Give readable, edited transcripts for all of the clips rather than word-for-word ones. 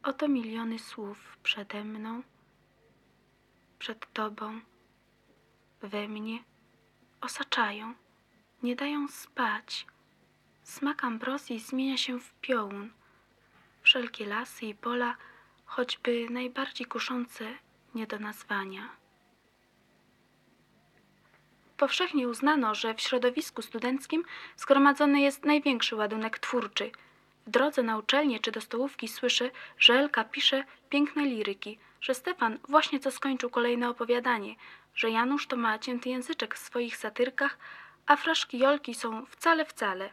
Oto miliony słów przede mną, przed Tobą, we mnie, osaczają, nie dają spać. Smak ambrozji zmienia się w piołun. Wszelkie lasy i pola, choćby najbardziej kuszące, nie do nazwania. Powszechnie uznano, że w środowisku studenckim zgromadzony jest największy ładunek twórczy. W drodze na uczelnię czy do stołówki słyszę, że Elka pisze piękne liryki, że Stefan właśnie co skończył kolejne opowiadanie, że Janusz to ma cięty języczek w swoich satyrkach, a fraszki Jolki są wcale.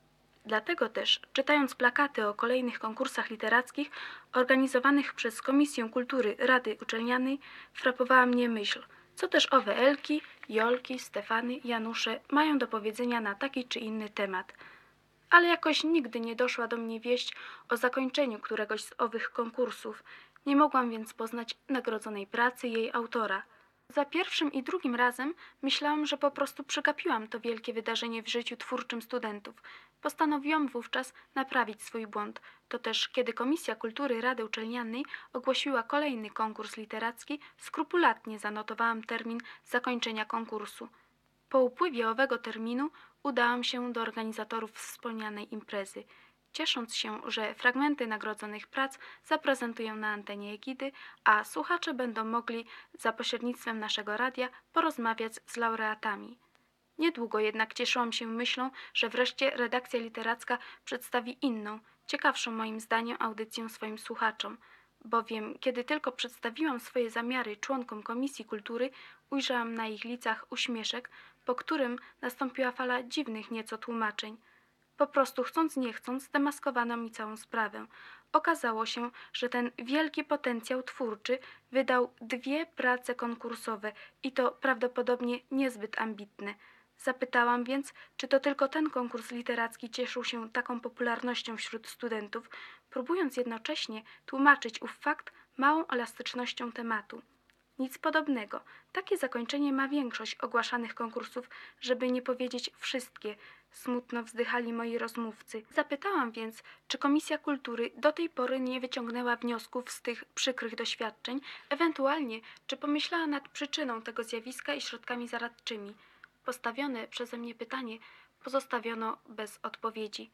Dlatego też, czytając plakaty o kolejnych konkursach literackich organizowanych przez Komisję Kultury Rady Uczelnianej, frapowała mnie myśl, co też owe Elki, Jolki, Stefany, Janusze mają do powiedzenia na taki czy inny temat. Ale jakoś nigdy nie doszła do mnie wieść o zakończeniu któregoś z owych konkursów. Nie mogłam więc poznać nagrodzonej pracy jej autora. Za pierwszym i drugim razem myślałam, że po prostu przegapiłam to wielkie wydarzenie w życiu twórczym studentów. Postanowiłam wówczas naprawić swój błąd. To też, kiedy Komisja Kultury Rady Uczelnianej ogłosiła kolejny konkurs literacki, skrupulatnie zanotowałam termin zakończenia konkursu. Po upływie owego terminu udałam się do organizatorów wspomnianej imprezy. Ciesząc się, że fragmenty nagrodzonych prac zaprezentuję na antenie Egidy, a słuchacze będą mogli za pośrednictwem naszego radia porozmawiać z laureatami. Niedługo jednak cieszyłam się myślą, że wreszcie redakcja literacka przedstawi inną, ciekawszą moim zdaniem audycję swoim słuchaczom, bowiem kiedy tylko przedstawiłam swoje zamiary członkom Komisji Kultury, ujrzałam na ich licach uśmieszek, po którym nastąpiła fala dziwnych nieco tłumaczeń. Po prostu chcąc nie chcąc zdemaskowano mi całą sprawę. Okazało się, że ten wielki potencjał twórczy wydał 2 prace konkursowe i to prawdopodobnie niezbyt ambitne. Zapytałam więc, czy to tylko ten konkurs literacki cieszył się taką popularnością wśród studentów, próbując jednocześnie tłumaczyć ów fakt małą elastycznością tematu. Nic podobnego. Takie zakończenie ma większość ogłaszanych konkursów, żeby nie powiedzieć wszystkie, smutno wzdychali moi rozmówcy. Zapytałam więc, czy Komisja Kultury do tej pory nie wyciągnęła wniosków z tych przykrych doświadczeń, ewentualnie czy pomyślała nad przyczyną tego zjawiska i środkami zaradczymi. Postawione przeze mnie pytanie pozostawiono bez odpowiedzi.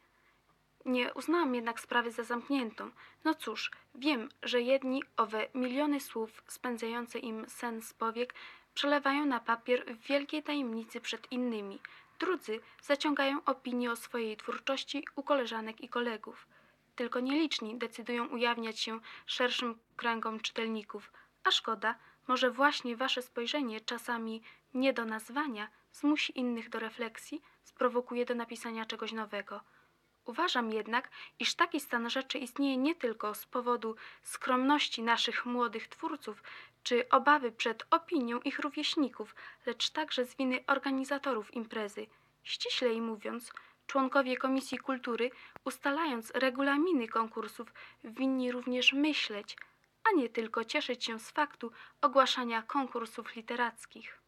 Nie uznałam jednak sprawy za zamkniętą. No cóż, wiem, że jedni owe miliony słów spędzające im sen z powiek przelewają na papier w wielkiej tajemnicy przed innymi. Drudzy zaciągają opinie o swojej twórczości u koleżanek i kolegów. Tylko nieliczni decydują ujawniać się szerszym kręgom czytelników. A szkoda, może właśnie wasze spojrzenie czasami nie do nazwania zmusi innych do refleksji, sprowokuje do napisania czegoś nowego. Uważam jednak, iż taki stan rzeczy istnieje nie tylko z powodu skromności naszych młodych twórców czy obawy przed opinią ich rówieśników, lecz także z winy organizatorów imprezy. Ściślej mówiąc, członkowie Komisji Kultury, ustalając regulaminy konkursów, winni również myśleć, a nie tylko cieszyć się z faktu ogłaszania konkursów literackich.